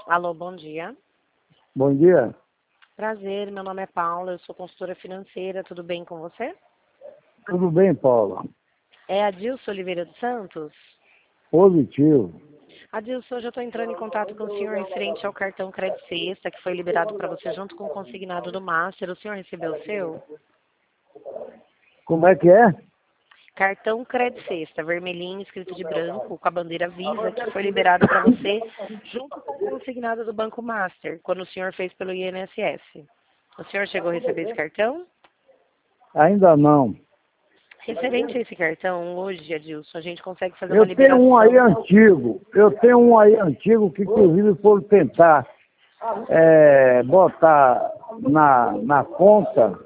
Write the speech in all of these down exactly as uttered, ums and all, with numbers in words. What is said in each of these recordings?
Alô, bom dia. Bom dia. Prazer, meu nome é Paula, eu sou consultora financeira, tudo bem com você? Tudo bem, Paula? É Adilson Oliveira dos Santos? Positivo. Adilson, hoje eu estou entrando em contato com o senhor referente ao cartão Crédito Sexta, que foi liberado para você junto com o consignado do Master. O senhor recebeu o seu? Como é que é? Cartão Crédito Sexta, vermelhinho, escrito de branco, com a bandeira Visa, que foi liberado para você junto com o consignado do Banco Master, quando o senhor fez pelo I N S S. O senhor chegou a receber esse cartão? Ainda não. Referente a esse cartão, hoje, Adilson, a gente consegue fazer uma Eu tenho liberação. um aí antigo. Eu tenho um aí antigo que, inclusive, foram tentar é, botar na, na conta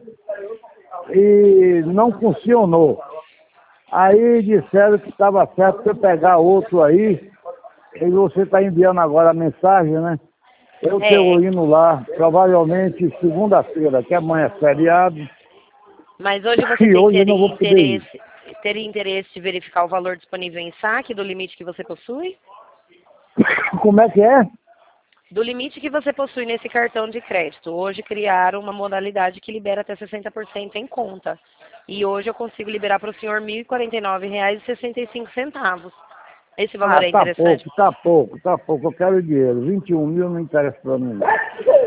e não funcionou. Aí disseram que estava certo você pegar outro aí, e você está enviando agora a mensagem, né? Eu É. estou indo lá, provavelmente segunda-feira, que amanhã é feriado. Mas hoje você E tem hoje eu teria não vou poder ir. interesse, teria interesse de verificar o valor disponível em saque do limite que você possui? Como é que é? Do limite que você possui nesse cartão de crédito. Hoje criaram uma modalidade que libera até sessenta por cento em conta. E hoje eu consigo liberar para o senhor mil e quarenta e nove reais e sessenta e cinco centavos. Esse valor Ah, é tá interessante? pouco, tá pouco, tá pouco. Eu quero dinheiro. vinte e um mil não interessa pra mim. Não.